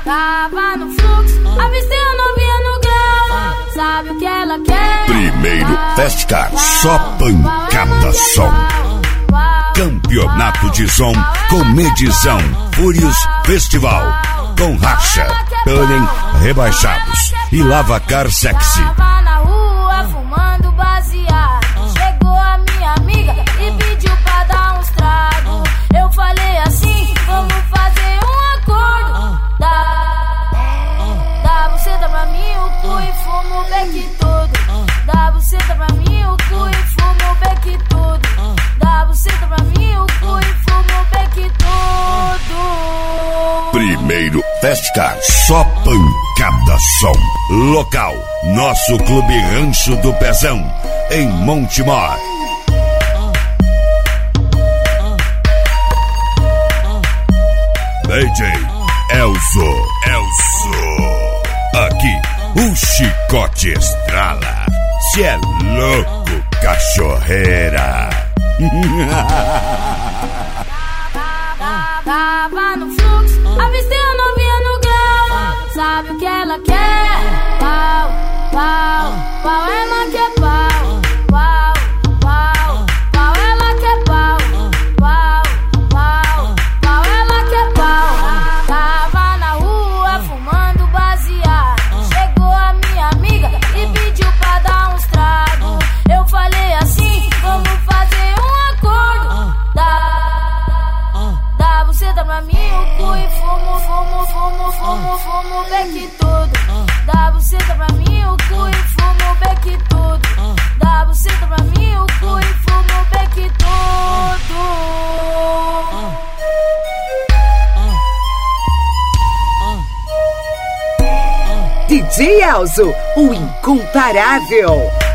Tava no fluxo, avistei a novinha no grau. Sabe o que ela quer? Primeiro Festcar, só pancada som. Campeonato de som com medição Fúrios Festival. Com racha, tuning, rebaixados e lavacar sexy. Tava na rua fumando baseado. Chegou a minha amiga e pediu pra dar uns tragos. Eu falei assim, vamos fazer um acordo. Dá buceta pra mim, o cu e fumo o beck todo. Dá buceta pra mim, o cu e fumo o beck todo. Dá buceta pra mim, o cu e fumo o beck todo. Primeiro Festcar, só pancada som. Local, nosso Clube Rancho do Pezão, em Montemor. DJ Elzo. Aqui o chicote estrala. Cê é louco, cachorreira. Tava no fluxo, avistei a novinha no grau. Sabe o que ela quer? Pau, pau, pau, ela quer pau. Pau, pau, pau, ela quer pau. Pau, pau, pau, ela quer pau. Tava na rua fumando baseado. Chegou a minha amiga e pediu pra dar uns tragos. Eu falei assim, vamos fazer um acordo. Dá buceta pra mim, o cu e fumo o beck todo. Dá buceta pra mim, o cu e fumo o beck todo. Dá buceta pra mim, o cu e fumo o beck todo. DJ Elzo, o incomparável.